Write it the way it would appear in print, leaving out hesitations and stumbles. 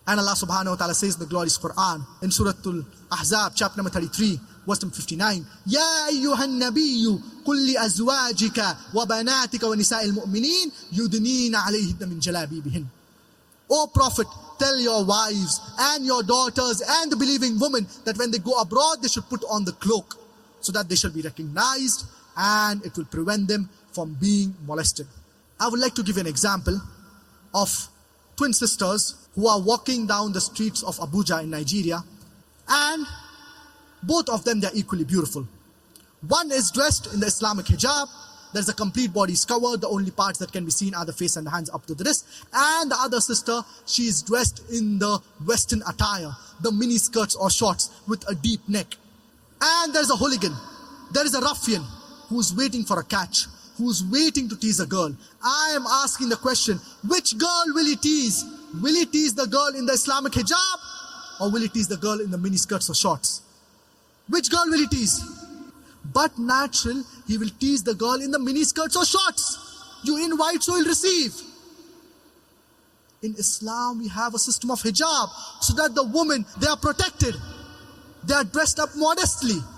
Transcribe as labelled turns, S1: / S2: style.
S1: And Allah subhanahu wa ta'ala says in the glorious Quran, in Surah Al-Ahzab, chapter number 33, verse number 59, Ya ayyuhan nabiyyu qul li azwajika wa banatika wa nisa'il mu'minin yudnina alayhinna min jalabibihin. O Prophet, tell your wives and your daughters and the believing women that when they go abroad, they should put on the cloak so that they shall be recognized and it will prevent them from being molested. I would like to give an example of twin sisters who are walking down the streets of Abuja in Nigeria, and both of them, they are equally beautiful. One is dressed in the Islamic hijab. There's a complete body is covered. The only parts that can be seen are the face and the hands up to the wrist. And the other sister, she is dressed in the Western attire, the mini skirts or shorts with a deep neck. And there's a hooligan. There is a ruffian who's waiting for a catch, who's waiting to tease a girl. I am asking the question, which girl will he tease? Will he tease the girl in the Islamic hijab, or will he tease the girl in the mini skirts or shorts? Which girl will he tease? But natural, he will tease the girl in the mini skirts or shorts. You invite, so he'll receive. In Islam, we have a system of hijab, so that the women, they are protected. They are dressed up modestly.